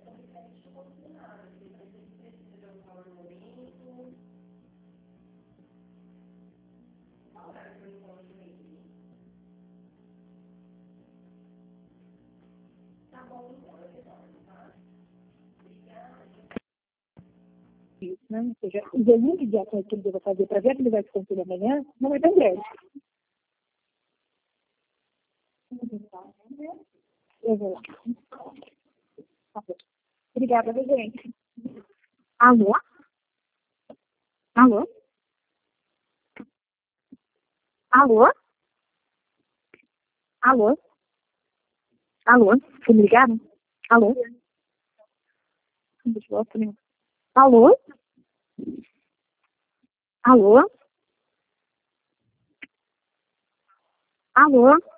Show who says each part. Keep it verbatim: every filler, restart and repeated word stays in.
Speaker 1: Isso, né? Ou seja, o volume de ações que ele deva fazer para viabilizar esse conselho amanhã não é tão grande. Eu vou lá. Tá bom. Obrigada, gente. Alô? Alô? Alô? Alô? Alô? Você me ligaram? Alô? Deixa eu ver. Alô? Alô? Alô?